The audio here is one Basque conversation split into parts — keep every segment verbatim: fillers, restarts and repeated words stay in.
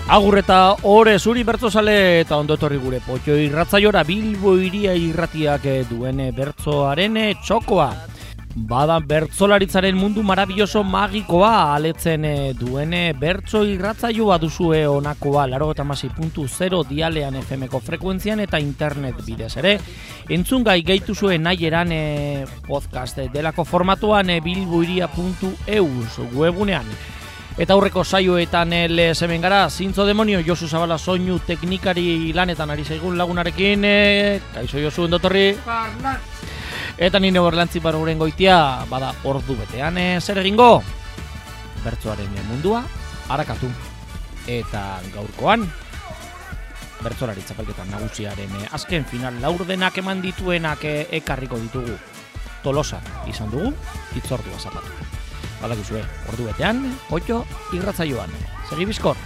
Agur eta ore zuri bertzozale eta ondo etorri gure potxo irratzaiora Bilbo Hiria irratiak duen bertzoaren txokoa. Bada bertzolaritzaren mundu marabilloso magikoa aletzen duen bertzo irratzaioa duzue honakoa laurogeita hamasei puntu zero dialean F M-ko frekuentzian eta internet bidez ere. Entzungai gaituzue nahi eran podcast delako formatuan bilbohiria puntu eus webunean. Eta aurreko saioetan lez hemen gara, zintzo demonio, Josu Zabala soinu teknikari lanetan ari zaigun lagunarekin, e, kaixo Josu endotorri. Eta nire borlantzi baruren goitia, bada ordu betean, e, zer egingo? Bertzoaren mundua, harakatu. Eta gaurkoan, bertzolari txapelketan nagusiaren e, azken final laurdenak eman dituenak e, ekarriko ditugu. Tolosan izan dugu, hitzordua zapatu. Balakizue, ordu betean, potxo irratzaioan. Segi bizkor!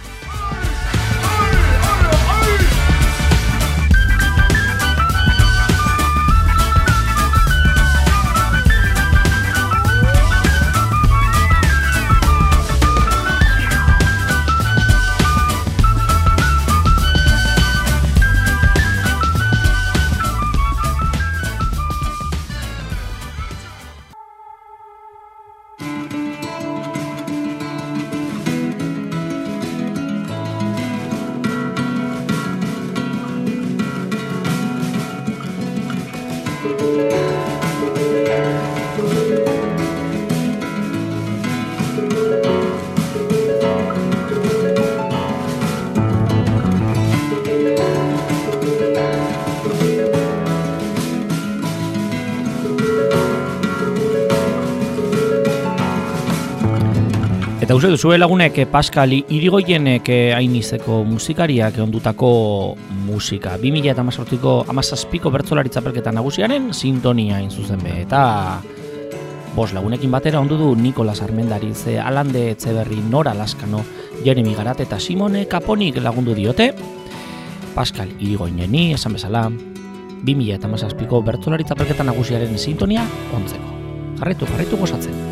Eta uste duzue lagunek Pascal Irigoyenek ainizeko musikariak ondutako musika. bi mila hemezortziko hamazazpiko bertzolari txapelketa nagusiaren sintonia inzuzen be. Eta bost lagunekin batera ondu du Nikolas Armendariz, Alande Etxeberri, Nora Laskano, Jeremy Garat eta Simone Kaponik lagundu diote. Pascal Irigoyeni, esan bezala, bi mila hamazazpiko bertzolari txapelketa nagusiaren sintonia ontzeko. Jarraitu, jarraitu gozatzen.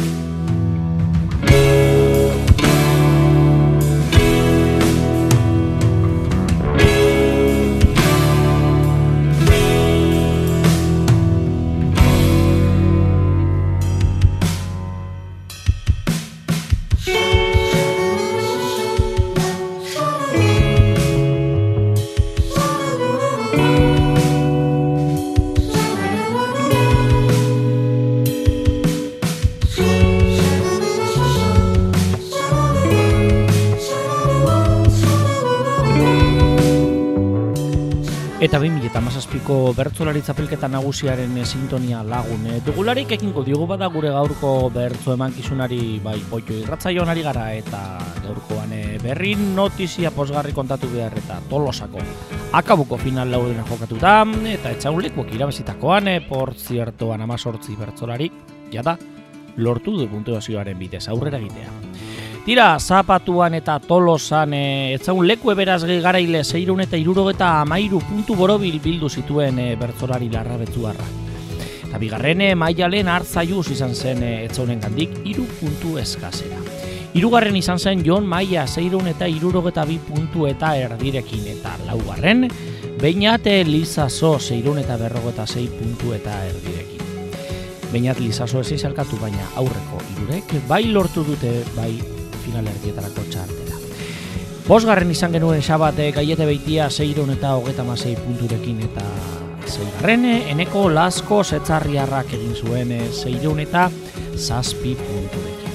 Eta bi mila hamazazpiko bertzolari txapelketa nagusiaren sintonia lagun dugularik ekingo diogu bada gure gaurko bertzo emankizunari bai potxo irratzaioan ari gara eta gaurkoan berri notizia posgarri kontatu behar eta Tolosako akabuko final laurdena jokatu da eta etxaulekuak irabazitakoan por ziertoan hamazortzi bertzolari jada lortu du puntuazioaren bidez aurrera egitea. Tira, Zapatuan eta Tolosan e, etzagun leku eberaz garaile seiehun eta hirurogeta hamairu puntu borobil bildu zituen e, bertzolari larrabetzuarra. Eta bigarren e, Maialen Artzaiuz izan zen e, etzaunen gandik hiru puntu eskasera. Hirugarren izan zen Jon Maia seiehun eta hirurogeta bi puntu eta erdirekin eta laugarren Beñate Lizaso seiehun eta berrogeta sei puntu eta erdirekin. Beñat Lizaso ezin salkatu baina aurreko hirurek bai lortu dute bai final erdietarako txartela. Bosgarren izan genuen Xabate Gaiete Beitia seiehun eta hogeita hamasei punturekin eta seigarren Eneko Lasko Zetzarriarrak egin zuen seiehun eta zazpi punturekin.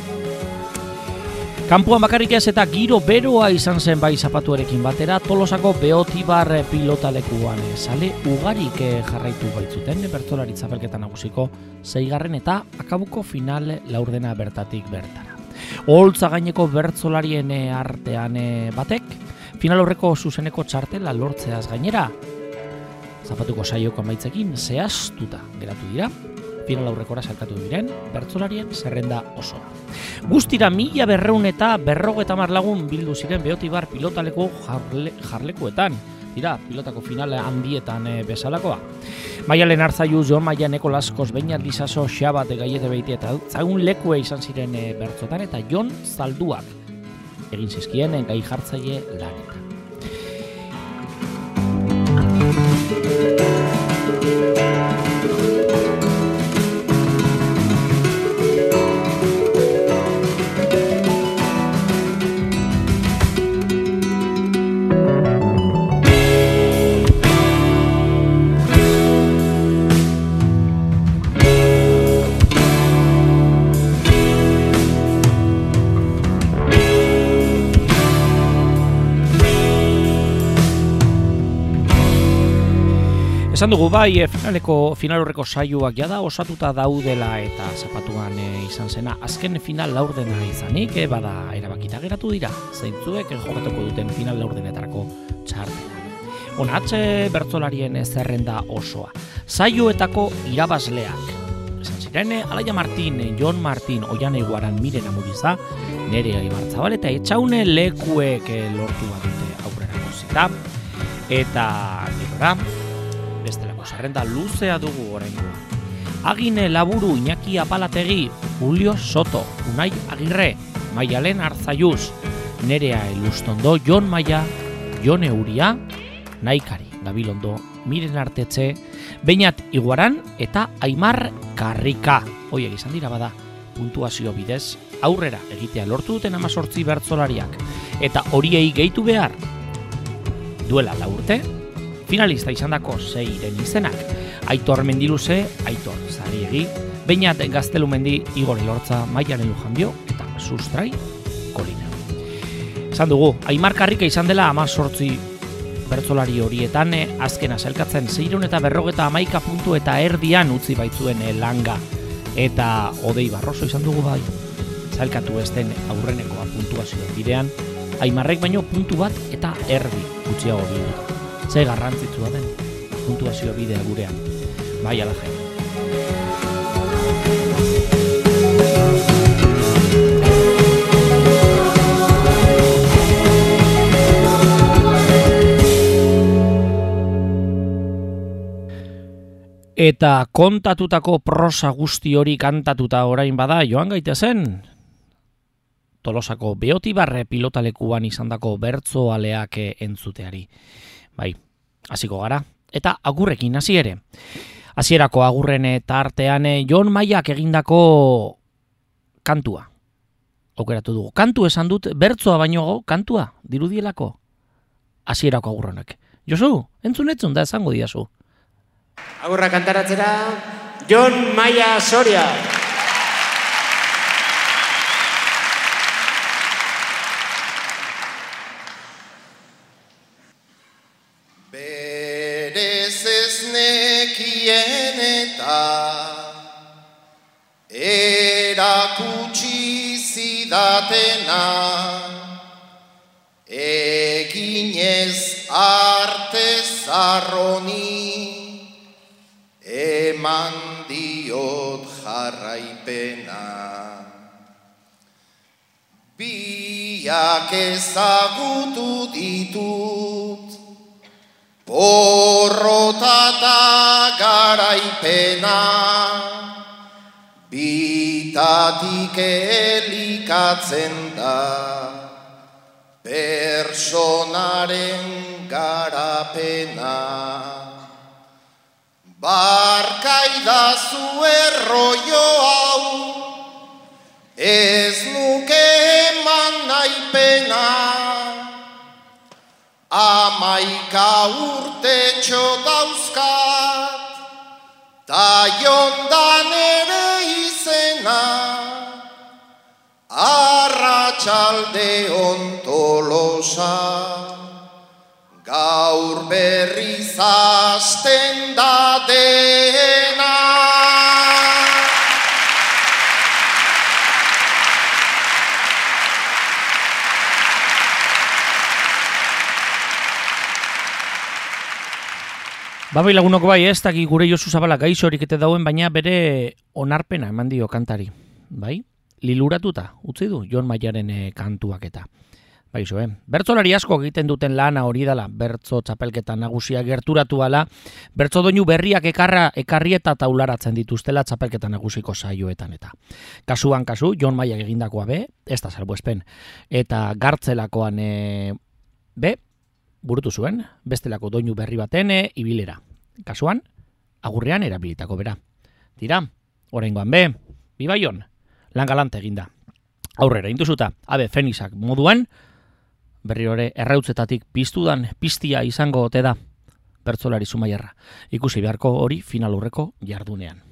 Kanpoan bakarrik ez eta giro beroa izan zen bai Zapatuarekin batera Tolosako Beotibar pilotalekuan sale ugarik jarraitu baitzuten bertzolari txapelketa nagusiko seigarren eta akabuko final laurdena bertatik bertara. Oholtza gaineko bertzolarien artean batek, final aurreko zuzeneko txartela lortzeaz gainera, Zapatuko saioko amaitzekin zehaztuta geratu dira, final aurrekora salkatu diren bertzolarien zerrenda osoa. Guztira mila berreun eta berrogeta hamar lagun bildu ziren Beotibar pilotaleko jarle, jarlekuetan, dira, pilotako finale handietan e, bezalakoa. Maialen Artzaiuz, Jon Maia, Eneko Laskoz, Beñat Lizaso, Xabate Gaiete Beitia eta zagun lekue izan ziren e, bertzotan eta Jon Zalduak egin zizkien gai jartzaile lanetan. Esan dugu bai, finaleko, final horreko saioak jada osatuta daudela eta zapatuan e, izan zena azken final laurdena izanik, e, bada erabakita geratu dira, zeintzuek jokatuko duten final laurdenetarako txartela. Honatxe bertsolarien zerrenda osoa. Saioetako irabazleak. Esan ziren, Alaia Martin, Jon Martin, Oiane Iguaran, Miren Amuriza, Nerea Ibarzabal eta Etxaune Lekuek lortu badute aurrerako zita. Eta gerora, bestelako zerrenda luzea dugu oraingoa. Agine Laburu, Iñaki Apalategi, Julio Soto, Unai Agirre, Maialen Arzaiuz, Nerea Elustondo, Jon Maia, Jone Uria, Naikari Gabilondo, Miren Artetxe, Beñat Iguaran eta Aimar Karrika. Hoiek izan dira bada, puntuazio bidez aurrera egitea lortu duten hamazortzi bertsolariak. Eta horiei gehitu behar duela lau urte, finalista izandako zeiren izenak: Aitor Mendiluze, Aitor Zariegi, Beñat Gaztelumendi, Igor Elortza, Maialen Lujanbio eta Sustrai Kolina. Esan dugu, Aimar Karrika izan dela hamazortzi bertsolari horietan azkena sailkatzen seiehun eta berrogeta hamaika puntu eta erdian utzi baitzuen langa. Eta Odei Barroso izan dugu bai, sailkatu ez den aurrenekoa puntuazio bidean, Aimarrek baino puntu bat eta erdi gutxiago bildu. Ze garrantzitsua den puntuazio bidea gurean. Bai ala jen. Eta kontatutako prosa guzti hori kantatuta orain bada joan gaitezen. Tolosako Beotibarre pilotalekuan izandako bertsoaleak entzuteari. Bai, hasiko gara. Eta agurrekin hasi ere. Hasierako agurren tartean Jon Maiak egindako kantua. Aukeratu dugu. Kantu esan dut, bertsoa baino kantua, dirudielako. Hasierako agurronak. Josu, entzun etzun da esango diazu. Agurra kantaratzera, Jon Maia Soria. Berez ez nekien eta erakutsi zidatena, eginez arte zarroni eman diot jarraipena. Biak ezagutu ditut porrotata garaipena, bitatik elikatzen da personaren garapena. Barkaidazu erroio hau, ez nuke eman naipena, amaika urte txotauzkat, ta jondan ere izena, arratsalde on Tolosa, gaur berriz hasten da dena. Babai lagunok bai, ez dakik gure Josu Zabala gaixorik ete dauen, baina bere onarpena eman dio kantari. Bai? Liluratuta, utzi du Jon Maiaren kantuak eta. Baizu, eh? Bertzolari asko egiten duten lana hori dela, bertzo txapelketa nagusia gerturatu ala, bertzo doinu berriak ekarra, ekarri eta taularatzen dituztela txapelketa nagusiko saioetan eta. Kasuan kasu, Jon Maiak egindakoa be, ez da salbuespen, eta gartzelakoan e, be, burutu zuen, bestelako doinu berri baten e, ibilera. Kasuan, agurrean erabilitako bera. Tira, oraingoan be, Bibaion, lan galante eginda. Aurrera, intuzuta, abe, Fenixak moduan, berri hori errautzetatik piztudan piztia izango ote da bertzolari Zumaiarra. Ikusi beharko hori finalurreko jardunean.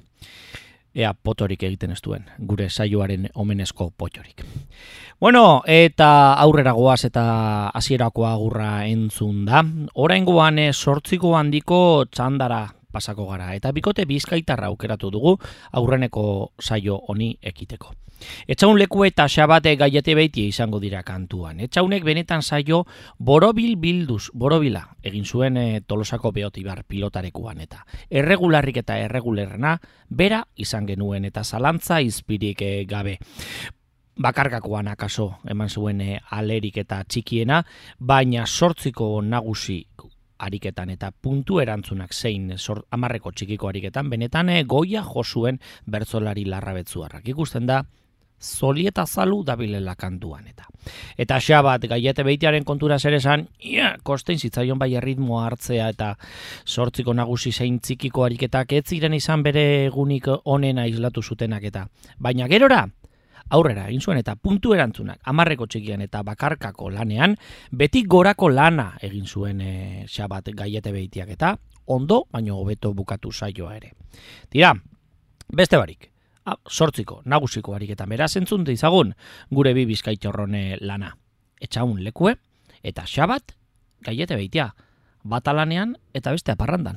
Ea potorik egiten ez duen, gure saioaren omenezko potxorik. Bueno, eta aurrera goaz eta hasierako agurra entzun da. Oraingoan sortziko handiko txandara pasako gara, eta bikote bizkaitarra aukeratu dugu aurreneko saio honi ekiteko. Etxaun leku eta xabate gaiete beitie izango dira kantuan. Etxaunek benetan saio borobil bilduz, borobila, egin zuen e, Tolosako Beotibar pilotarekuan eta erregularrik eta erregulerrena bera izan genuen eta zalantza izpirik e, gabe. Bakarkakoan akaso eman zuen e, alerik eta txikiena, baina sortziko nagusi ariketan eta puntu erantzunak zein amarreko txikiko ariketan, benetan e, goia josuen bertzolari larrabetzuarrak. Ikusten da, zoli eta zalu dabilela kantuan eta. Eta xabat gaiete beitiaren kontura zer esan, ia, kostein zitzaion bai erritmoa hartzea eta sortziko nagusi zein txikiko ariketak ez ziren izan bere egunik onena islatu zutenak eta. Baina gerora, aurrera egin zuen eta puntu erantzunak amarreko txikian eta bakarkako lanean, beti gorako lana egin zuen e, xabat gaiete beitiak eta ondo, baino hobeto bukatu saioa ere. Tira, beste barik. Sortziko, nagusiko ariketan beraz entzun izagun gure bi bizkaitorrone lana. Etxaun lekue eta xabat gaiete beitia. Bata lanean eta beste aparrandan.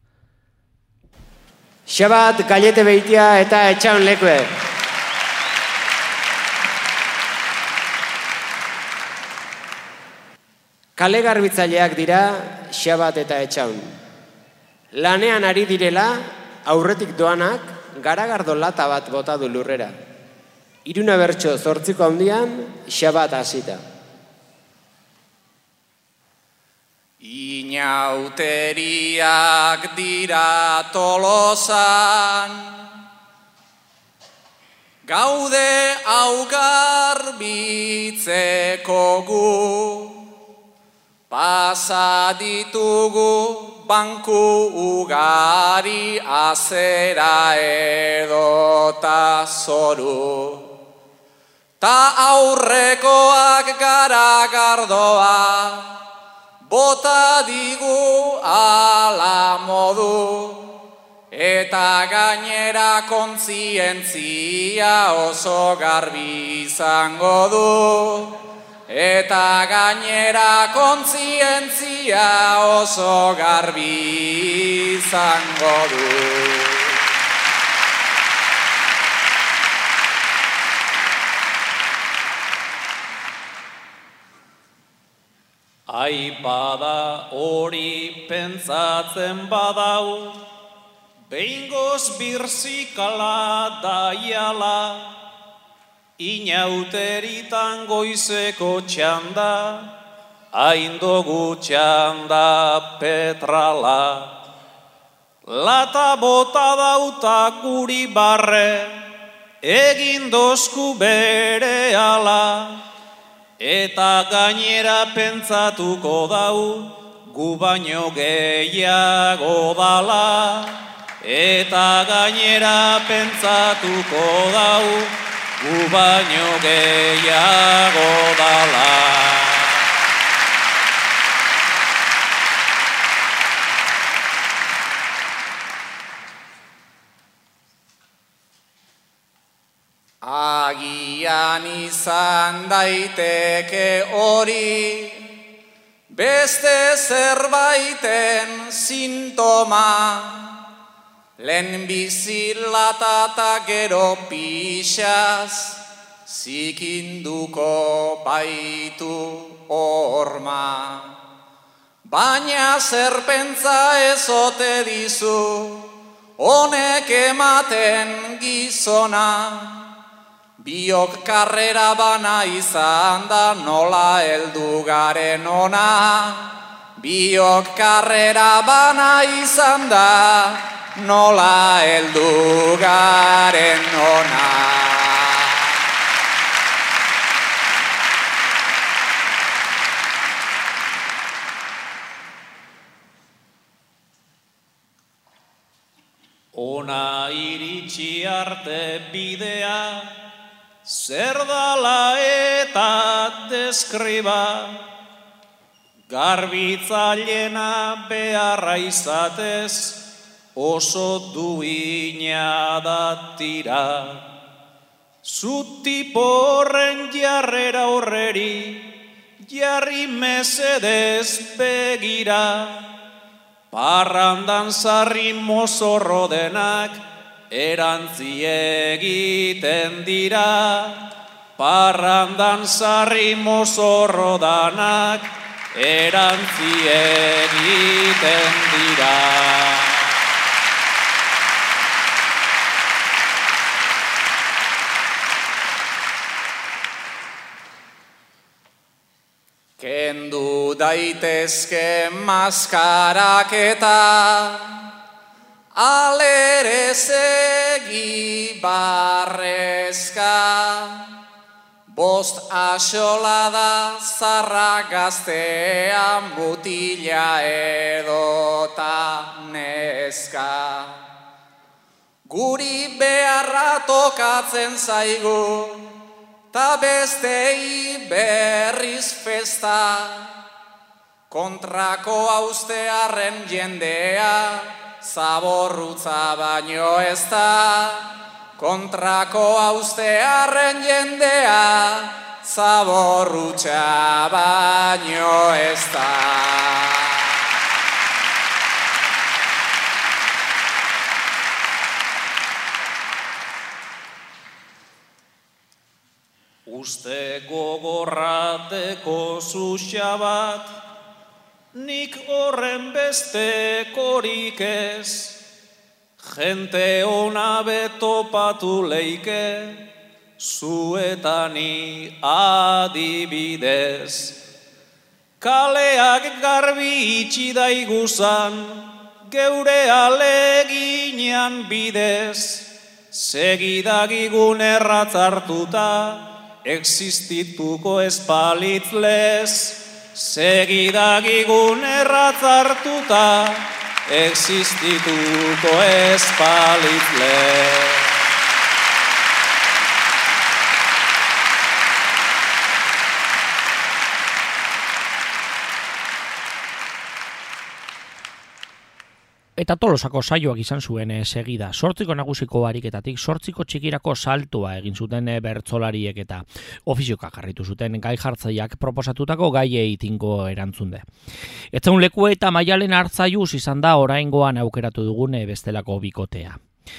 Xabat gaiete beitia eta etxaun lekue. Kale garbitzaileak dira xabat eta etxaun. Lanean ari direla aurretik doanak garagardo lata bat bota du lurrera. Iruna bertso zortziko handian, xabat hasita. Inauteriak dira Tolosan, gaude hau garbitzeko gu, pasa ditugu banku ugari azera edota zoru. Ta aurrekoak garagardoa bota digu ala modu, eta gainera kontzientzia oso garbi izango du. Eta gainera kontzientzia oso garbi izango du. Aipada hori pentsatzen badau, behingoz birzikala daiala, inauteritan goizeko txanda, haindogu txanda petrala. Lata bota dauta guri barre, egin dozku bere ala, eta gainera pentsatuko dau, gu baino gehiago dala. Eta gainera pentsatuko dau, gu baino gehiago dala. Agian izan daiteke hori, beste zerbaiten sintoma, lehen bizilata eta gero pixaz, zikinduko baitu horma. Baina zerpentza ezote dizu, honek ematen gizona, Biok karrera bana izan da nola heldu garen ona. Biok karrera bana izan da nola heldu garen ona. Ona iritsi arte bidea, zer dala eta deskriba, garbitzaileena beharra izatez, oso duina da tira. Zutipo horren jarrera horreri, jarri mesedez begira, parrandan sarri mozorro denak, erantzi egiten dira. Parrandan sarri mozorro danak, erantzi egiten dira. Kendu daitezke maskarak eta alere segi barrezka. Bost axola da zarra gaztea, mutila edota neska. Guri beharra tokatzen zaigu, ta bestei berriz festa. Kontrako austearren jendea, zaborrutza baino ez da. Kontrako austearren jendea, zaborrutza baino ez da. Uste gogorrateko zuxa bat, nik horren bestekorik ez, jente ona betopatu leike, zuetani adibidez. Kaleak garbi itxi daiguzan, geure aleginean bidez, segidagigun erratz hartuta, existituko espalitzlez, segidagigun erratz hartuta, existituko espalitzlez. Eta Tolosako saioak izan zuen e, segida. Sortziko nagusiko ariketatik sortziko txikirako saltoa egin zuten e, bertsolariek eta ofizioka jarritu zuten gai jartzaileak proposatutako gaiei tinko erantzunde. Etzaun leku eta Maialen Arzaiuz izan da oraingoan aukeratu dugun e, bestelako bikotea.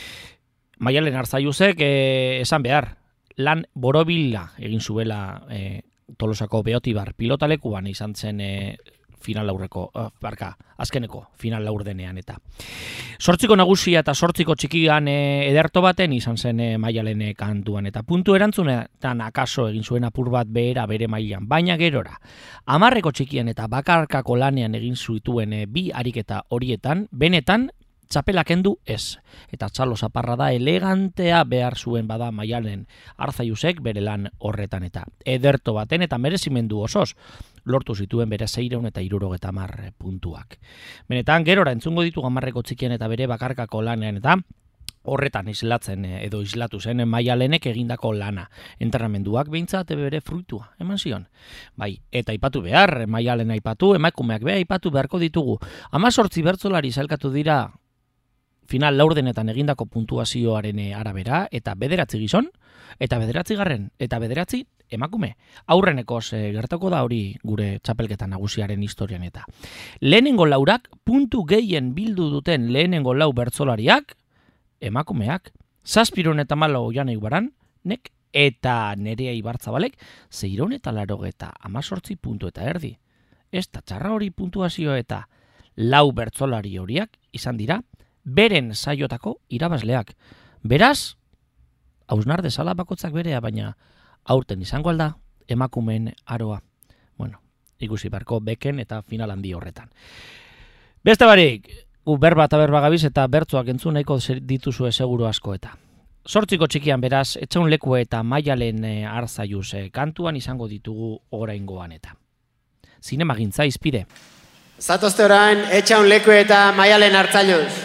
Maialen Arzaiuzek e, esan behar, lan borobila egin zuela e, Tolosako Beotibar pilotalekuan izan zen e, final laurreko, uh, barka, azkeneko final laurdenean eta. Sortziko nagusia eta sortziko txikian e, ederto baten izan zen e, Maialen kantuan eta puntu erantzunetan akaso egin zuen apur bat behera bere mailan, baina gerora. Hamarreko txikian eta bakarkako lanean egin zituen e, bi ariketa horietan, benetan txapela kendu ez. Eta txalo zaparra da elegantea behar zuen bada Maialen Arzaiuzek bere lan horretan eta ederto baten eta merezimendu osoz lortu zituen bere seiehun eta hirurogeta hamar puntuak. Benetan gerora entzungo ditu hamarreko txikien eta bere bakarkako lanean eta horretan islatzen edo islatu zen Maialenek egindako lana. Entrenamenduak behintzat bere fruitua eman zion. Bai, eta aipatu behar, Maialen aipatu, emakumeak beha aipatu beharko ditugu. Hamazortzi bertsolari sailkatu dira final laurdenetan egindako puntuazioaren arabera, eta bederatzi gizon, eta bederatzi garren, eta bederatzi emakume. Aurrenekoz e, gertako da hori gure txapelketa nagusiaren historian eta. Lehenengo laurak, puntu gehien bildu duten lehenengo lau bertsolariak, emakumeak. Zazpiron eta malo Janei Baran, nek, eta Nerea Ibartzabalek, zeiron eta larogeta amazortzi puntu eta erdi. Ez da txarra hori puntuazio eta lau bertsolari horiak izan dira, beren saiotako irabazleak. Beraz, hausnar dezala bakotzak berea, baina aurten izango alda emakumeen aroa. Bueno, ikusi barko beken eta final handi horretan. Beste barik, gu berba eta berba gabiz eta bertzoak entzun nahiko dituzue seguru asko eta. Sortziko txikian beraz, Etxaun Lekue eta Maialen e, Arzaiuz e, kantuan izango ditugu oraingoan eta. Zinemagintza izpide. Zatozte orain, Etxaun Lekue eta Maialen Arzaiuz.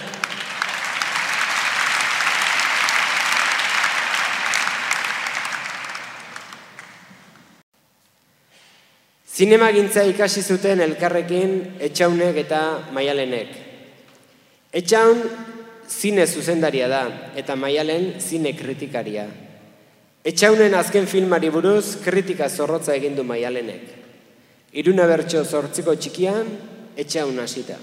Zinemagintza ikasi zuten elkarrekin Etxaunek eta Maialenek. Etxaun zine zuzendaria da, eta Maialen zine kritikaria. Etxaunen azken filmari buruz kritika zorrotza egin du Maialenek. Hiruna bertso zortziko txikian, Etxaun hasita.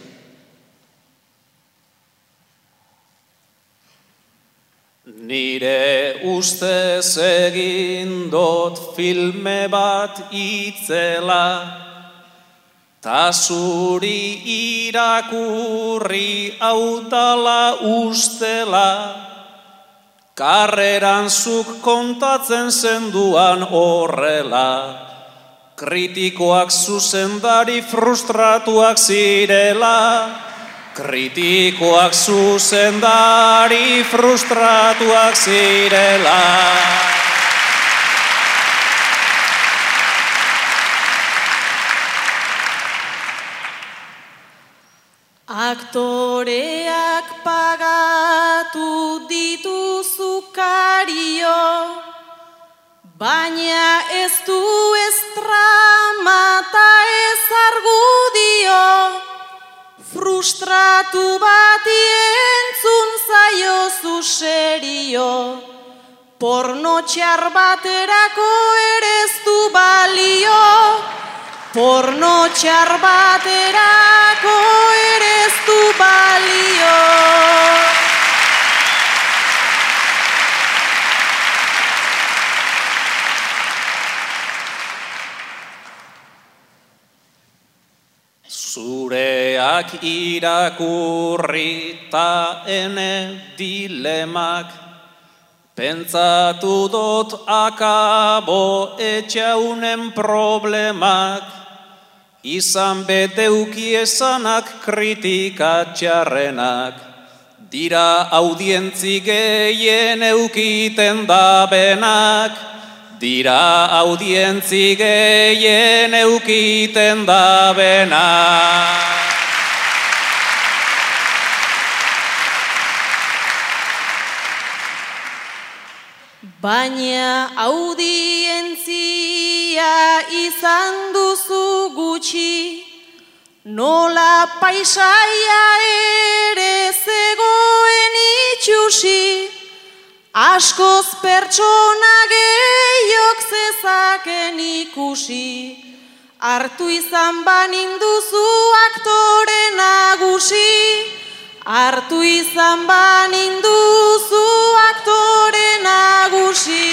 Nire ustez egin dot filme bat itzela, ta zuri irakurri hautala ustela, karreran zuk kontatzen zenduan horrela, kritikoak zuzendari frustratuak zirela, kritikoak zuzendari frustratuak zirela. Aktoreak pagatu dituzu kario, baina ez du ez trama ta ez argudio, frustratu bati entzun zaiozu serio, porno txar baterako ere ez du balio, porno txar baterako ere ez du balio. Zureak irakurri ta ene dilemak, pentsatu dot akabo Etxaunen problemak, izan beteuki esanak kritika txarrenak, dira audientzi gehien eukiten dabenak, dira audientzi gehien eukiten dabenak. Baina audientzia izan duzu gutxi, nola paisaia ere zegoen itxusi, askoz pertsona gehiok zezaken ikusi, hartu izan baninduzu aktore nagusi, hartu izan baninduzu aktore nagusi.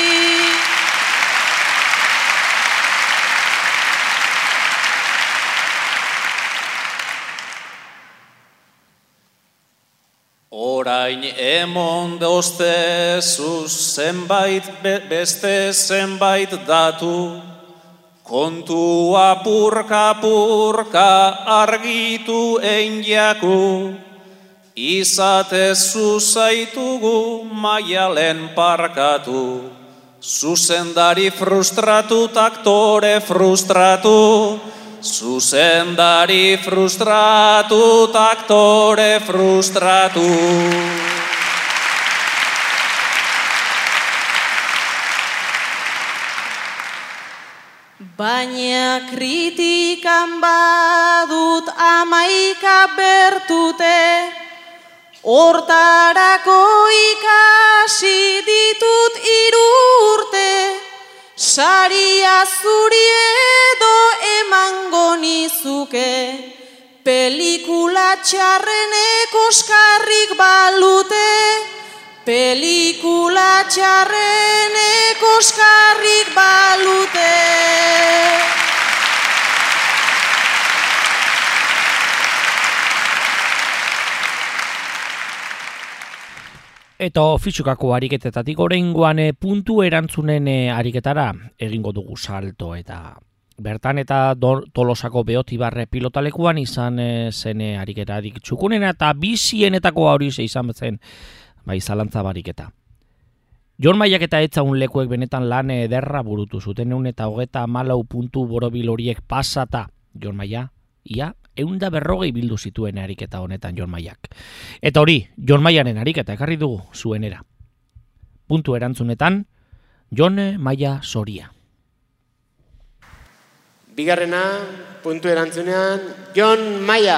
Orain emon doztezu zenbait beste zenbait datu, kontua purka-purka argitu ein jaku, izatezu zaitugu Maialen parkatu, zuzendari frustratu, aktore frustratu, zuzendari frustratu, aktore frustratu. Baina kritikan badut amaika bertute, hortarako ikasi ditut hiru urte, saria zuri edo emango nizuke, pelikula txarrenek oskarrik balute, pelikula txarrenek oskarrik balute. Eta fisikako ariketetatik oraingoan e, puntu erantzunen e, ariketara egingo dugu salto eta bertan eta do, Tolosako Beotibarre pilotalekuan izan e, zen e, ariketarik txukunena eta bizienetako hori izan zen bai zalantza bariketa. Jon Maiak eta Etzaun lekuek benetan lan ederra burutu zuten eun eta hogeta hamalau puntu borobil horiek pasata. Jon Maia, ia, eunda berrogei bildu zituen ariketa honetan Jon Maiak. Eta hori, Jon Maiaren ariketa ekarri dugu zuenera. Puntu erantzunetan, Jon Maia Soria. Bigarrena, puntu erantzunean, Jon Maia.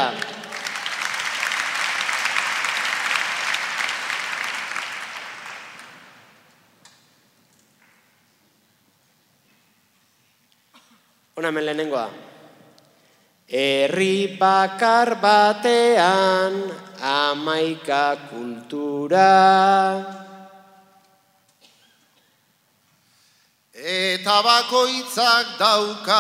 Hona hemen lehenengoa. Herri bakar batean hamaika kultura. Eta bakoitzak dauka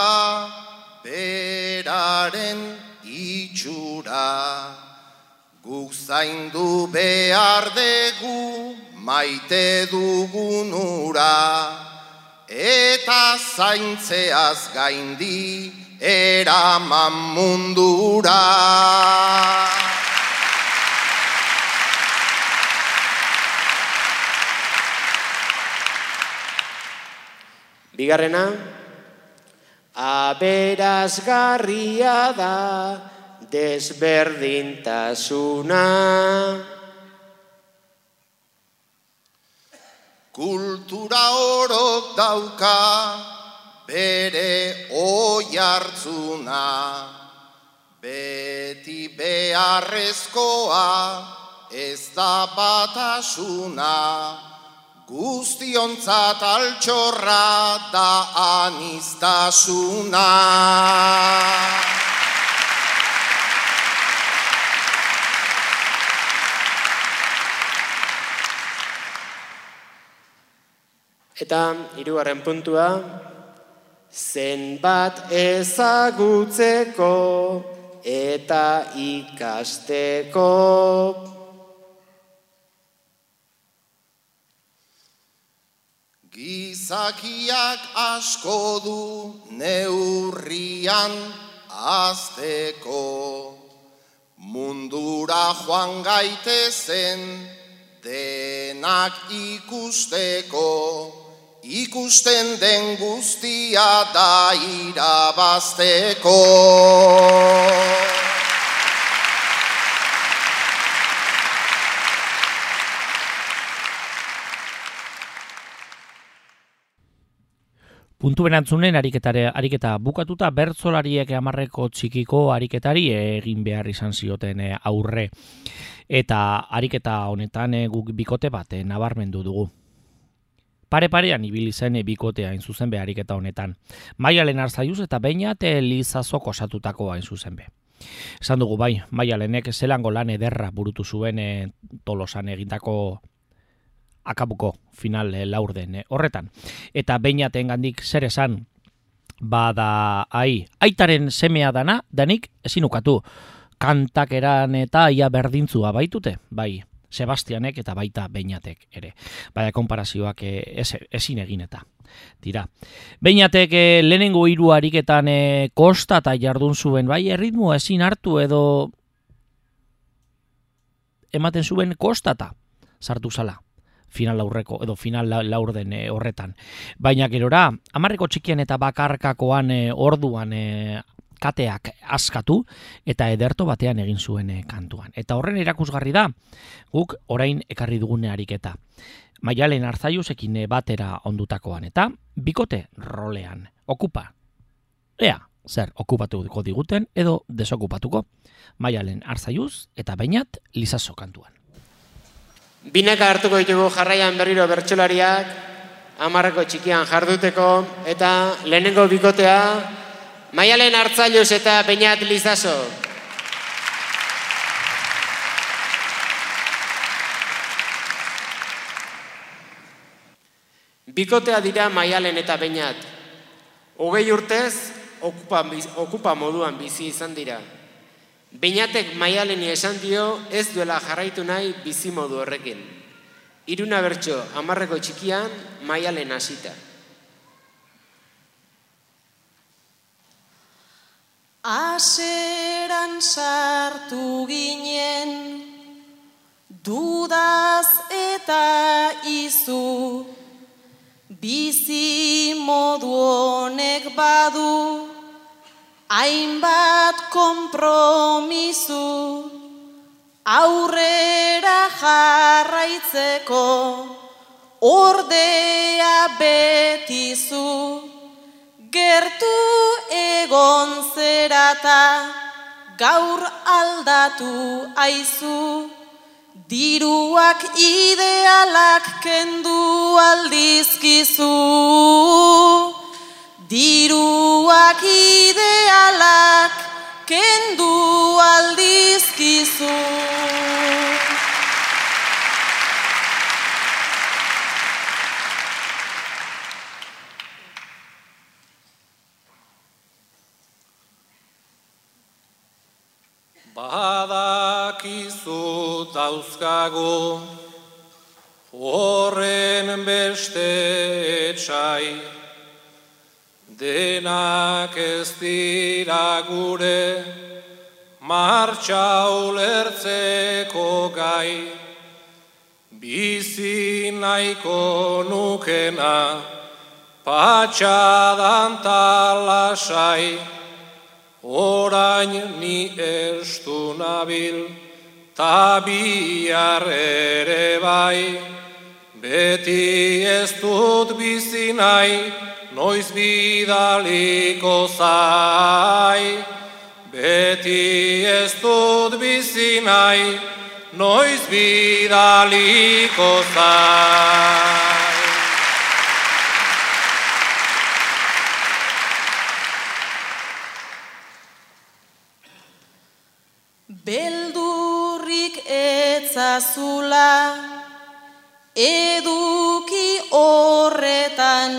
beraren itxura. Guk zaindu behar dugu maite dugun ura. Eta zaintzeaz gaindi eraman mundura. Bigarrena, aberazgarria da desberdintasuna. Kultura orok dauka bere oihartzuna, beti beharrezkoa ez da batasuna, guztiontzat altxorra da aniztasuna. Eta hirugarren puntua, zenbat ezagutzeko eta ikasteko. Gizakiak asko du neurrian azteko, mundura joan gaitezen denak ikusteko. Ikusten den guztia da irabazteko. Puntu erantzunen ariketare, ariketa bukatuta bertsolariek hamarreko txikiko ariketari egin behar izan zioten aurre. Eta ariketa honetan guk bikote bat nabarmendu dugu. Pare-parean ibili zen bikotea hain zuzen be ariketa honetan. Maialen Arzaiuz eta Beñat Lizazok osatutako hain zuzen be. Esan dugu bai, Maialenek zelango lan ederra burutu zuen e, Tolosan egindako akabuko final e, laurden e, horretan. Eta Beñaten gandik zer esan, bada ai, aitaren semea dana, danik ezin ukatu. Kantak eran eta ia berdintzua baitute, bai. Sebastianek eta baita Beñatek ere. Baina konparazioak ez, ezin egin eta. Tira. Beñatek e, lehenengo hiru ariketan e, kostata jardun zuen, bai erritmoa ezin hartu edo ematen zuen kostata sartu zala. Final aurreko edo final laurden e, horretan. Baina gerora, hamarreko txikien eta bakarkakoan e, orduan e, kateak askatu eta ederto batean egin zuen kantuan. Eta horren erakusgarri da, guk orain ekarri dugune ariketa. Maialen Arzaiuzekin batera ondutakoan eta bikote rolean. Okupa. Ea, zer okupatuko diguten edo desokupatuko. Maialen Arzaiuz eta Beñat Lizazo kantuan. Binaka hartuko ditugu jarraian berriro bertsolariak, hamarreko txikian jarduteko eta lehenengo bikotea Maialen Arzaiuz eta Beñat Lizazo. Bikotea dira Maialen eta Beñat. Hogei urtez, okupa, okupa moduan bizi izan dira. Beñatek Maialeni esan dio ez duela jarraitu nahi bizi modu horrekin. Iruna bertso hamarreko txikian Maialen hasita. Aseran sartu ginen, dudaz eta izu, bizi modu honek badu, hainbat konpromisu, aurrera jarraitzeko, ordea betizu, gertu egon zerata, gaur aldatu aizu, diruak idealak kendu aldizkizu. Diruak idealak kendu aldizkizu. Badakizu dauzkagu horren beste etxai, denak ez dira gure martxa ulertzeko gai, bizi nahiko nukena patxadan talasai, orain ni estu nabil, ta bihar ere bai, beti ez dut bizi nahi, noiz bidaliko zai. Beti ez dut bizi nahi, noiz bidaliko zai. Beldurrik etzazula, eduki horretan,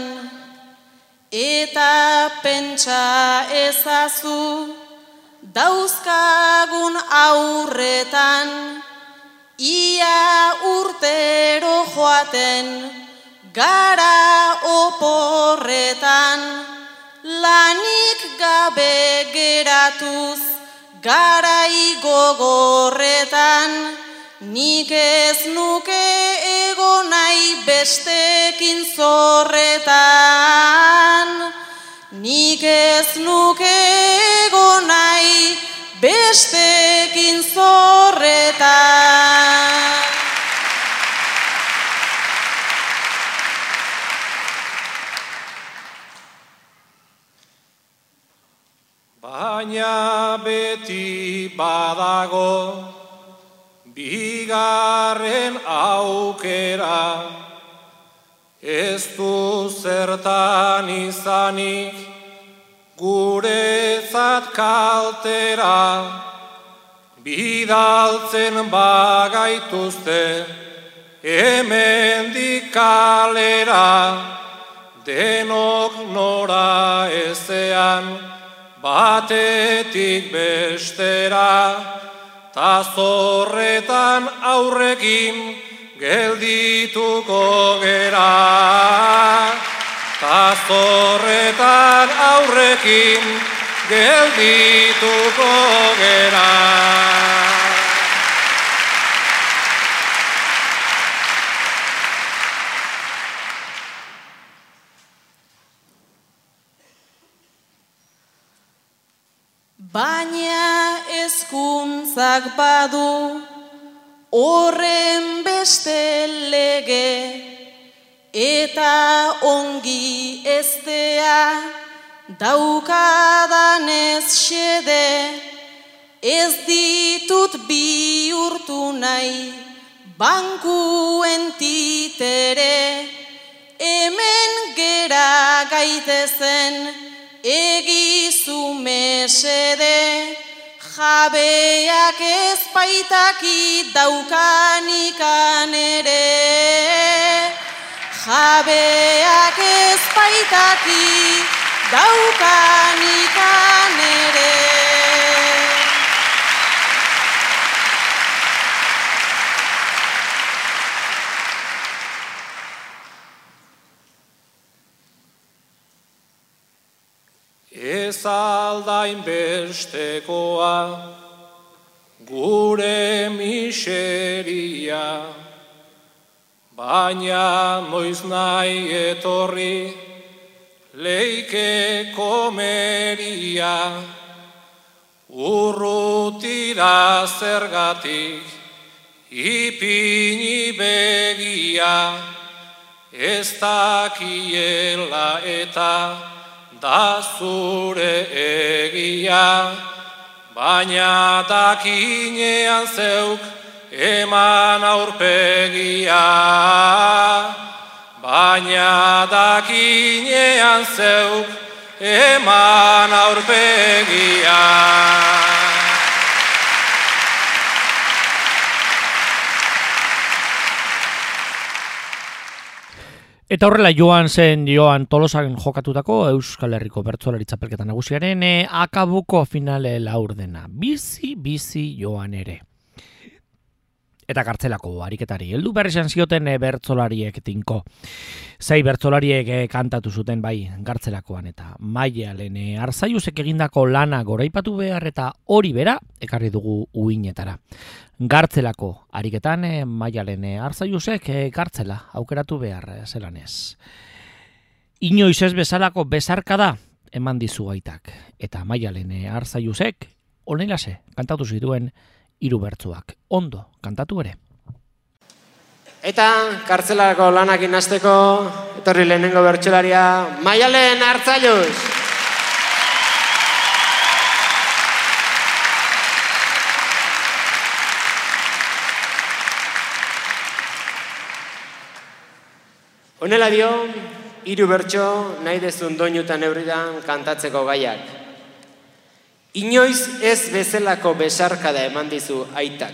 eta pentsa ezazu, dauzkagun aurretan, ia urtero joaten, gara oporretan, lanik gabe geratuz, garai gogorretan, nik ez nuke ego nahi bestekin zorretan. Nik ez nuke ego nahi bestekin zorretan. Baina beti badago bigarren aukera, ez du zertan izanik guretzat kaltera, bidaltzen bagaituzte hemendik kalera, denok nora ezean batetik bestera, ta zorretan aurrekin geldituko gera. Ta zorretan aurrekin geldituko gera. Baina hezkuntzak badu horren beste lege, eta ongi eztea daukadanez xede, ez ditut bihurtu nahi bankuen titere, hemen gera gaitezen egizu mesede, jabeak ez baitaki daukanikan ere. Jabeak ez baitaki daukanikan ere. aldain bestekoa, gure miseria, baina noiz nahi etorri, leike komeria, urrutira zergatik, ipini begia, ez dakiela eta da zure egia, baina dakinean zeuk eman aurpegia, baina dakinean zeuk eman aurpegia. Eta horrela joan zen Joan Tolosaren jokatutako Euskal Herriko Bertsolari Txapelketa Nagusiaren e, akabuko finale laurdena. Bizi, bizi joan ere. Eta kartzelako ariketari heldu berri izan zioten e, bertsolariek tinko. Sei bertsolariek e, kantatu zuten bai kartzelakoan eta Maialen e, Arzaiusek egindako lana goraipatu behar eta hori bera ekarri dugu uinetara. Gartzelako ariketan e, Maialen e, Arzaiusek e, gartzela aukeratu behar e, zelanez. Inoiz ez bezalako besarkada eman dizu aitak. Eta Maialen e, Arzaiusek honelase kantatu zituen hiru bertsoak. Ondo kantatu ere. Eta kartzelako lanakin hasteko etorri lehenengo bertsolaria Maialen Arzaius. Honela dio, hiru bertso nahi dezun doinutan neurritan kantatzeko gaiak. Inoiz ez bezalako besarkada eman dizu aitak.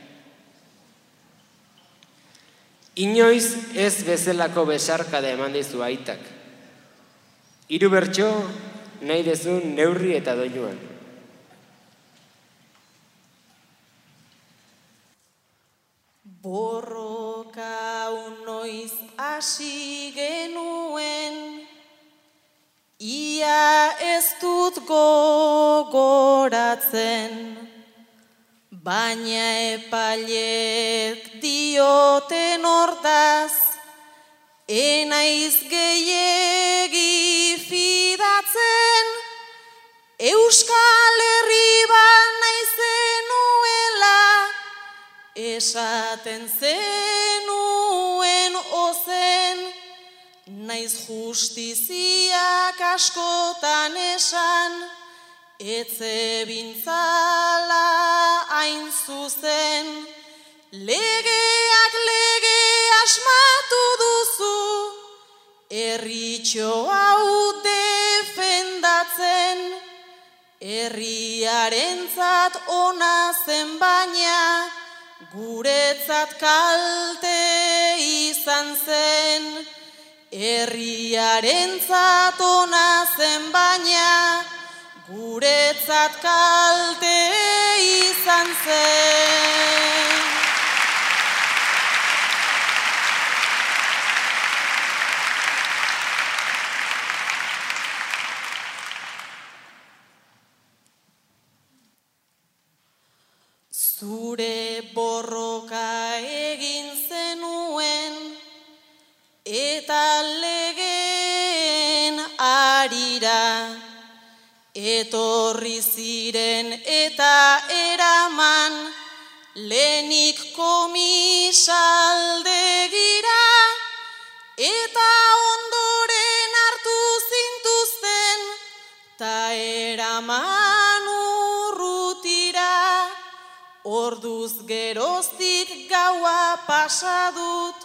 Inoiz ez bezalako besarkada eman dizu aitak. Hiru bertso nahi dezun neurri eta doinuan. Borroka unoiz hasi genuen, ia ez dut gogoratzen, baina epailek dioten hortaz, enaiz gehiegi fidatzen, Euskal Herri bat naizenuela, esaten zenuen ozen, naiz justiziak askotan esan, etze bintzala hain zuzen, legeak lege asmatu duzu, herritxo hau defendatzen, herriarentzat ona zen baina, guretzat kalte izan zen, herriarentzat ona zen baina, guretzat kalte izan zen. Zure borroka egin zenuen, eta legeen arira, etorri ziren eta eraman, lehenik komisaldegira, eta ondoren hartu zintuzten, ta eraman urrutira, orduz geroztik gaua pasadut,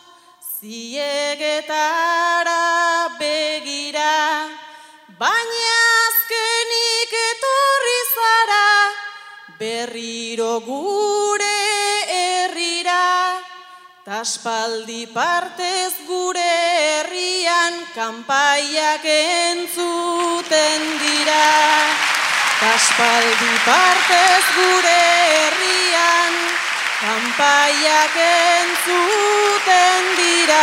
ziegetara begira, baina azkenik etorri zara, berriro gure herrira, taspaldi partez gure herrian, kanpaiak entzuten dira. Taspaldi partez gure herrian, kanpaiak entzuten dira.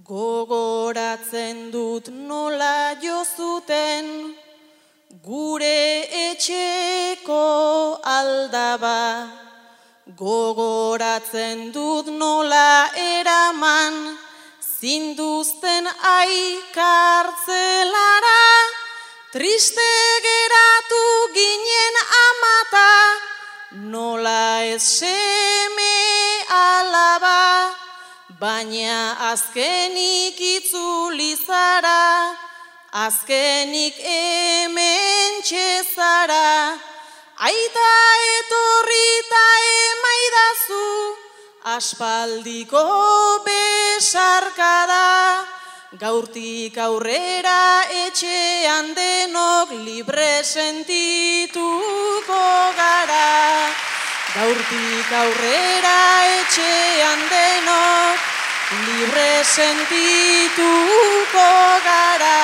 Gogoratzen dut nola jozuten gure etxeko aldaba. Gogoratzen dut nola eraman zinduzten aikartzelara. Triste geratu ginen amata, nola ez seme alaba. Baina azkenik itzuli zara, azkenik hemen txezara. Aita etorrita emaidazu, aspaldiko besarkada. Gaurtik aurrera etxean denok libre sentituko gara. Gaurtik aurrera etxean denok libre sentituko gara.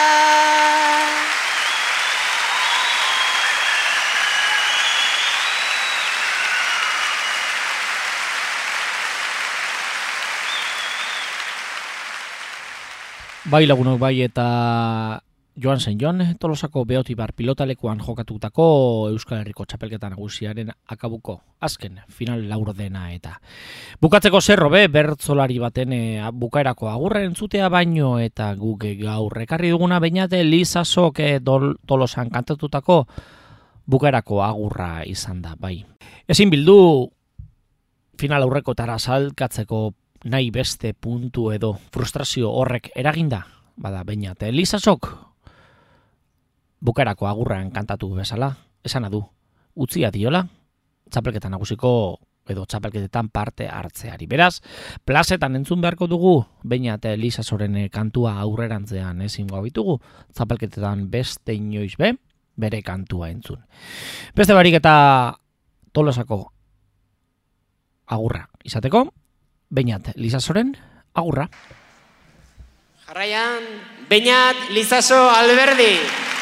Bai lagunok, bai eta joan zen joan, Tolosako Beotibar pilotalekuan jokatutako Euskal Herriko txapelketa nagusiaren akabuko azken final laurdena eta. Bukatzeko zerro be, bertzolari baten e, bukaerako agurra entzutea baino eta guk gaur ekarri duguna Beñat Lizasok e, Tolosan kantatutako bukaerako agurra izan da, bai. Ezin bildu final aurrekotara salkatzeko nahi beste puntu edo frustrazio horrek eraginda, bada Beñat Lizasok bukaerako agurran kantatu bezala, esana du, utzia diola, txapelketa nagusiko edo txapelketetan parte hartzeari. Beraz, plazetan entzun beharko dugu, Beñat Lizasoren kantua aurrerantzean ezin gabitugu, txapelketetan beste inoiz be, bere kantua entzun. Beste barik eta Tolosako agurra izateko, Beñat Lizasoren agurra. Jarraian, Beñat Lizaso Alberdi.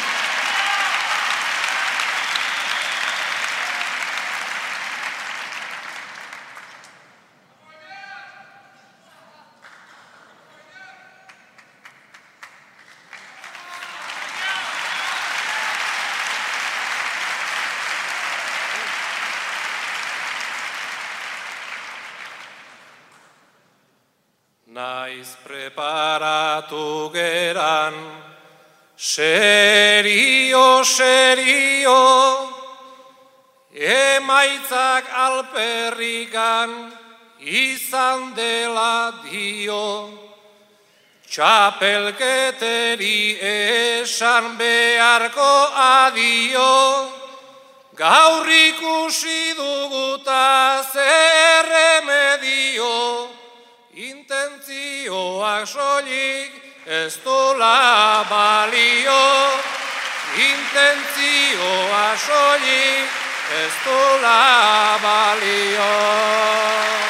Naiz preparatu geran, serio, serio, emaitzak alperrikan izan dela dio. Txapelketeri esan beharko adio, gaur ikusi duguta zer remedio. Intentzioak soilik ez dola balio, intentzioak soilik ez dola balio.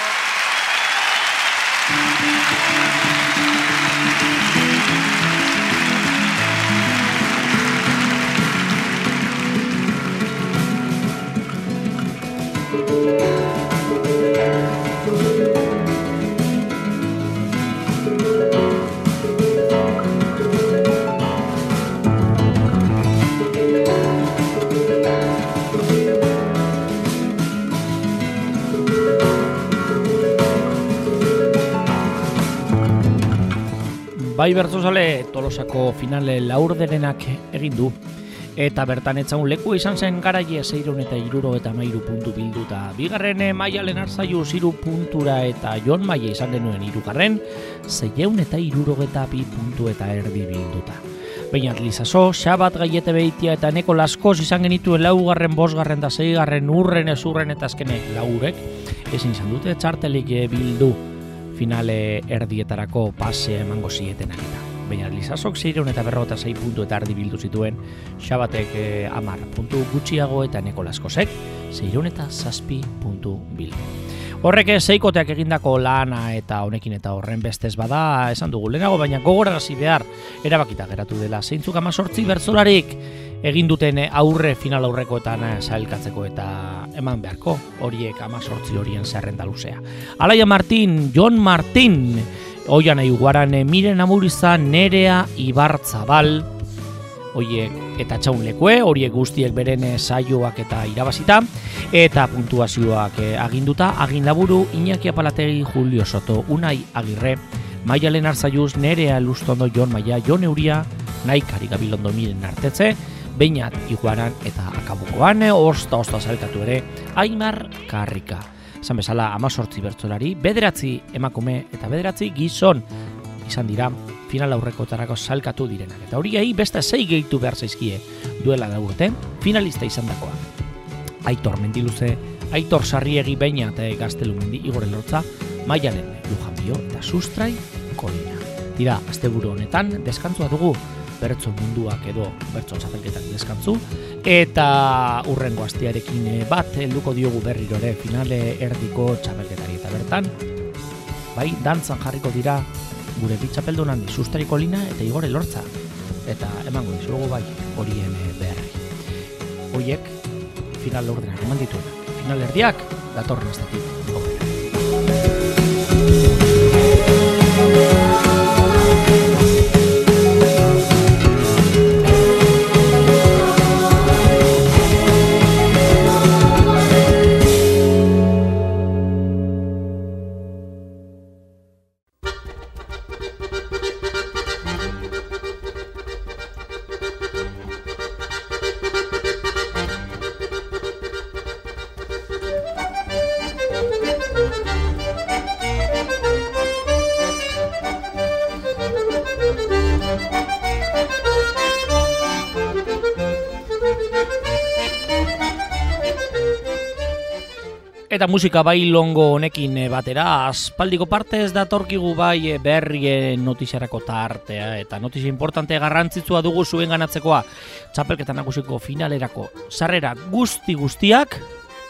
Bai bertzozale Tolosako finale laurdenenak egin du. Eta bertan etzaun leku izan zen garaie seiehun eta hirurogeita hamairu puntu bilduta. Bigarren Maialen Arzaiu hiru puntura eta Jon Maia izan genuen hirugarren, seiehun eta hirurogeita bi puntu eta erdi bilduta. Beñat Lizaso, Xabat Gaiete Beitia eta Neko Laskoz izan genituen laugarren, bosgarren da seigarren, urren, ezurren eta azkenek laurek, ezin izan dute txartelik bildu finale erdietarako pase emango zietenak eta. Beñat Lizasok seiehun eta berrogeita sei puntu eta erdi bildu zituen, Xabatek eh, hamar puntu gutxiago eta Neko Laskozek seiehun eta zazpi puntu bildu. Horrek seikoteak egindako lana eta honekin eta horren bestez bada esan dugu lehenago, baina gogorarazi behar erabakita geratu dela zeintzuk hamazortzi bertsolarik egin duten aurre final aurrekoetan sailkatzeko eta eman beharko horiek hamazortzi horien zerrenda luzea. Alaia Martin, Jon Martin, Oian Aiguaran, Miren Amuriza, Nerea Ibarzabal, oiek eta Txaun Lekue, horiek guztiek beren saioak eta irabazita, eta puntuazioak aginduta, agindaburu Iñaki Apalategi, Julio Soto, Unai Agirre, Maialen Arzaiuz, Nerea Lustondo, Jon Maia, Jon Euria, Naikari Gabilondo Miren Artetze, Beñat Iguaran eta Akabukoan, osta-osta zailkatu ere, Aimar Karrika. Esan bezala, amazortzi bertsolari, bederatzi emakume eta bederatzi gizon izan dira final aurrekotarako salkatu direnak. Eta horiei beste sei gehitu behar zaizkie duela dagoete, finalista izan dakoa. Aitor Mendiluze, Aitor Sarriegi, Beñat Gaztelumendi, Igor Elortza, Maialen Lujanbio eta Sustrai Kolina. Tira, asteburu honetan deskantzua dugu, bertso munduak edo bertso txapelketak deskantzu, eta urrengo astearekin bat helduko diogu berriro ere finale erdiko txapelketari, eta bertan bai, dantzan jarriko dira gure bi txapeldunan Sustrai Kolina eta Igor Elortza, eta emango dizugu bai horien berri. Hoiek final ordenak eman dituenak, final erdiak datorren estatik aurrera. Eta musika bailongo honekin batera, aspaldiko partez datorkigu bai berrien notiziarako tartea, eta notizia importante garrantzitsua dugu zuen ganatzekoa, txapelketa nagusiko finalerako sarrera guzti guztiak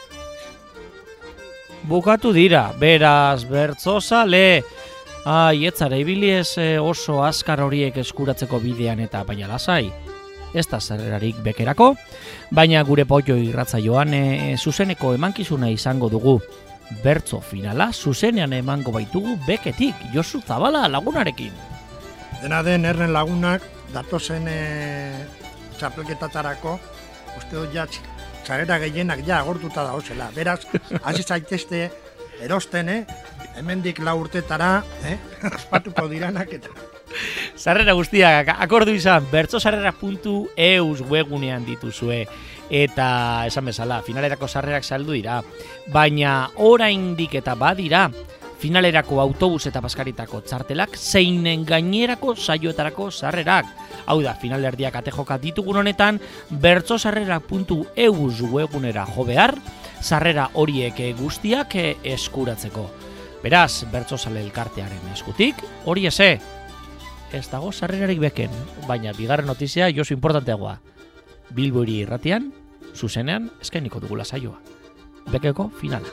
bukatu dira. Beraz, bertzozale, ai, etzara ibiliez oso azkar horiek eskuratzeko bidean, eta baina lasai, ez da sarrerarik bekerako, baina gure Poio irratsaioan e, zuzeneko emankizuna izango dugu. Bertso finala zuzenean emango baitugu beketik, Josu Zabala lagunarekin. Dena den Erren lagunak datozen e, txapelketatarako uste dut ja sarrera gehienak ja agortuta dauzela. Beraz, hasi zaitezte erosten, eh? Hemendik lau urtetara, eh? Ospatuko diranak eta sarrera guztiak akordu izan bertsosarrera puntu eus webunean dituzue, eta esan bezala finalerako sarrerak saldu dira, baina oraindik eta badira finalerako autobus eta paskaritako txartelak zeinen gainerako saioetarako sarrerak. Hau da, finalerdiak atejoka ditugun honetan bertsosarrera puntu eus webunera jo behar sarrera horiek guztiak eskuratzeko. Beraz, bertsozale elkartearen eskutik hori eze, ez dago sarrerarik beken, baina bigarren notizia Josu importanteagoa. Bilbori irratian, zuzenean, eskainiko dugula saioa. Bekeko finala.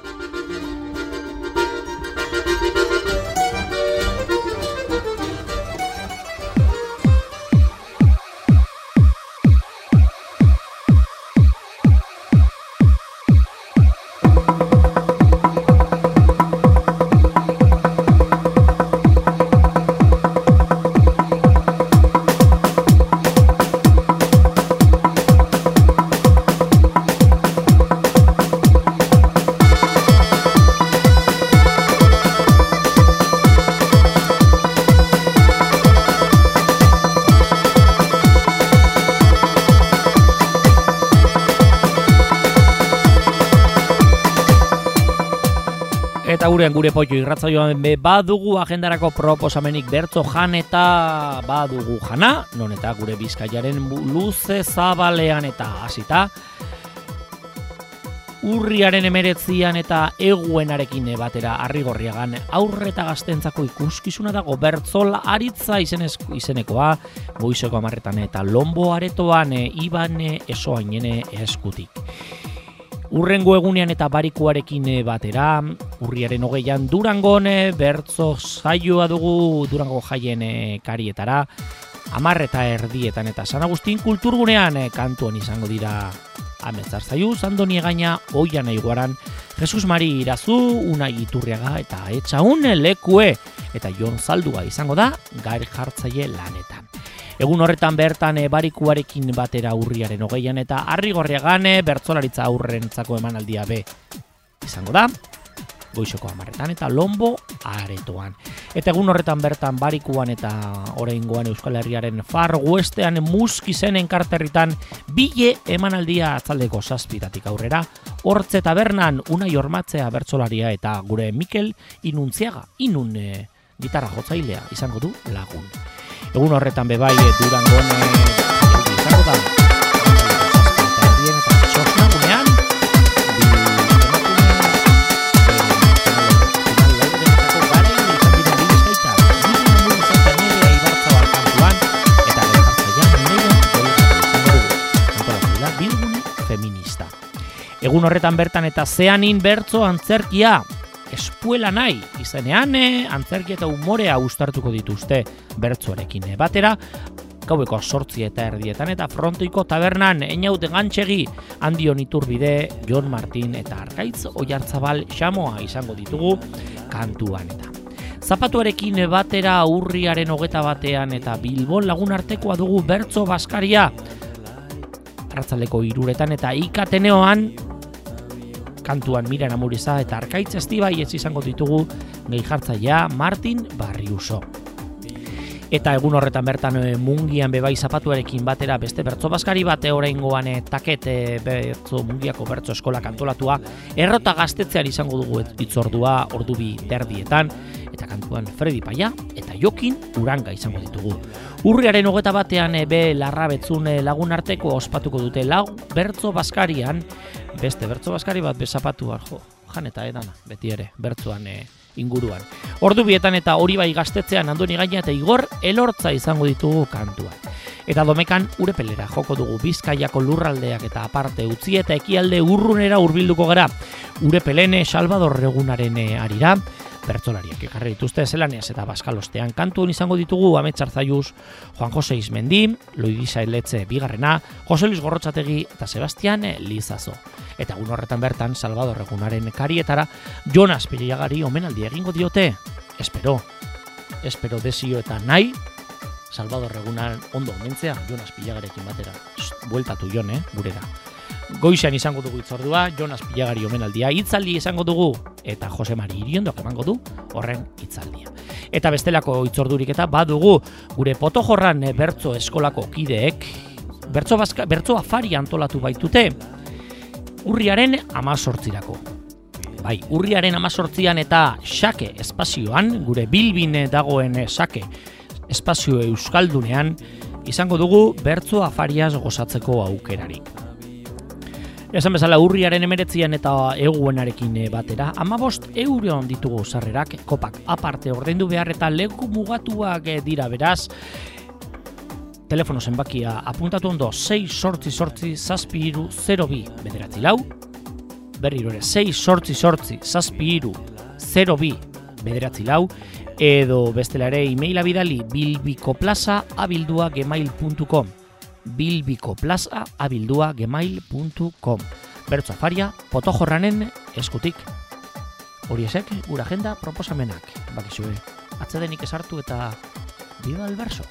Eta gurean gure Poio irratsaioan be badugu agendarako proposamenik bertso jan eta badugu jana, non eta gure Bizkaiaren luze zabalean eta hasita urriaren emeretzian eta eguenarekin batera Arrigorriagan aurre eta gaztentzako ikuskizuna dago bertzola aritza izenez, izenekoa goizeko hamarretan eta Lombo aretoan Iban Esoainen eskutik. Urrengo egunean eta barikuarekin batera, urriaren hogeian Durangon bertso saioa dugu Durango jaien karietara, hamar eta erdietan eta San Agustin kulturgunean kantuan izango dira Ametzar Zaiuz, Andoni Egaña, Oian Aiguaran, Jesus Mari Irazu, Unai Iturriaga eta Etxaun Lekue eta Jon Zaldua izango da gair jartzaile lanetan. Egun horretan bertan e, barikuarekin batera urriaren hogeian eta Arrigorriagan e, bertsolaritza aurrentzako emanaldia be izango da, goizeko hamarretan eta Lombo aretoan. Eta egun horretan bertan barikuan eta oraingoan Euskal Herriaren Far Westean Muskizen enkarterritan bile emanaldia atzaldeko zazpitatik aurrera, Hortze Tabernan Unai Ormatzea bertsolaria eta gure Mikel Inuntziaga, Inun e, gitarra jotzailea izango du lagun. Egun horretan bebai e, Durangon e, izango da zazpitatik eta txosnagunean feminista. Egun horretan bertan eta zeanin bertso antzerkia espuela nahi izenean e, antzerkia eta umorea uztartuko dituzte bertsoarekin e, batera gaueko sortzi eta erdietan eta Frontoiko Tabernan Einaute Gantxegi, Andion Iturbide, Jon Martin eta Arkaitz Oiartzabal Xamoa izango ditugu kantuan eta. Zapatuarekin batera urriaren hogeta batean eta Bilbon Lagunartekoa dugu bertso baskaria arratzaldeko hiruretan eta Ikateneoan kantuan Miren Amuriza eta Arkaitz Estibai ez izango ditugu gehi jartzailea Martin Barriuso. Eta egun horretan bertan e, Mungian bebai zapatuarekin batera beste bertso baskari bate oraingoan e, taket e, bertso Mungiako bertso eskola kantolatua errota gaztetzean izango dugu itzordua ordubi terdietan eta kantuan Fredi Paia eta Jokin Uranga izango ditugu. Urriaren hogeta batean e, be Larrabetzun e, Lagunarteko ospatuko dute lau bertso baskarian beste bertso baskari bat bezapatuan jo, jan eta edana beti ere bertsoan e, inguruan. Ordu bietan eta hori bai gaztetzean Andoni Gaina eta Igor Elortza izango ditugu kantua. Eta Domekan Urepelera joko dugu Bizkaiako lurraldeak eta aparte utzi eta ekialde urrunera hurbilduko gara. Urepelene Salvador Egunaren arira, bertsolariak ekarri dituzte Zelaneaz eta Baskalostean kantuan izango ditugu Ametsar Zaiuz, Juan Jose Izmendi, Loidisa Eletze bigarrena, Jose Luis Gorrotxategi eta Sebastian Lizazo. Eta egun horretan bertan Salvador Egunaren karietara Jonas Pillegari omenaldi egingo diote. Espero, espero desio eta nahi Salvador Egunan ondo omentzea Jonas Pillegarekin batera. Bueltatu Jon, eh, gurera. Goizean izango dugu itzordua, Jonas Pillegari omenaldia hitzaldi izango dugu eta Jose Mari Iriondok emango du horren hitzaldia. Eta bestelako itzordurik eta badugu gure Potojorran bertso eskolako kideek bertso baska, bertso afari antolatu baitute urriaren amazortzirako. Bai, urriaren amazortzian eta Xake espazioan, gure Bilbin dagoen Xake espazio euskaldunean izango dugu bertso afariaz gozatzeko aukerarik. Esan bezala urriaren emeretzian eta eguenarekin batera, hamabost euron ditugu sarrerak, kopak aparte ordaindu behar eta leku mugatuak dira beraz. Telefono zenbakia apuntatu ondo sei sortzi sortzi zazpi hiru zero bi bederatzi lau, berriro ere sei sortzi sortzi zazpi hiru zero bi bederatzi lau, edo bestela ere emaila bidali bilbikoplaza abildua gmail puntu com. bilbikoplaza abildua gmail puntu com. Bertso afaria Potojorranen eskutik. Horiesek gure agenda proposamenak. Bakizue, atzedenik esartu eta viva el verso.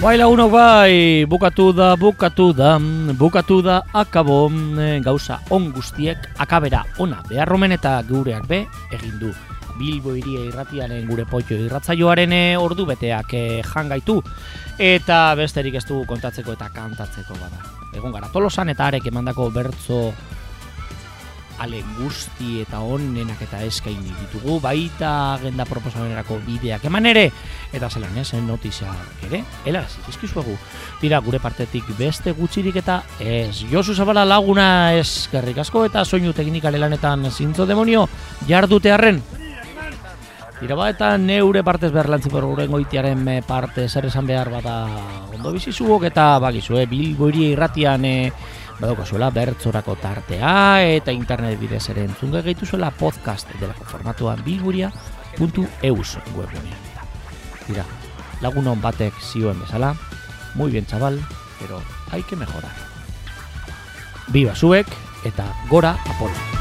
Bai lagunok bai, bukatu da, bukatu da, bukatu da, akabo, gauza on guztiek, akabera ona beharromen eta gureak be, egin du. Bilbo Hiria Irratiaren gure potxo irratzaioaren ordu beteak jangaitu, eta besterik ez dugu kontatzeko eta kantatzeko bada. Egon gara Tolosan eta arek emandako bertzo ale guzti eta onenak eta eskaini ditugu, baita agenda proposamenerako bideak eman ere, eta zelan ez, notiziak ere, helaz, izkizuegu. Tira, gure partetik beste gutxirik eta ez, Josu Zabala laguna eskerrik asko eta soinu teknikale lanetan zintzo demonio jardutearren. Tira ba, eta neure partez behar lantzipor gure goitiaren parte zer esan behar bada ondo bizizuok eta bagizue, Bilbo Hiria Irratian badaukazuela bertzorako tartea eta internet bidez ere entzunge gaituzuela podcast delako formatuan bilburia puntu eus webunean. Tira, lagunon batek zioen bezala, muy bien chaval, pero hay que mejorar. Viva zuek eta gora Apolo!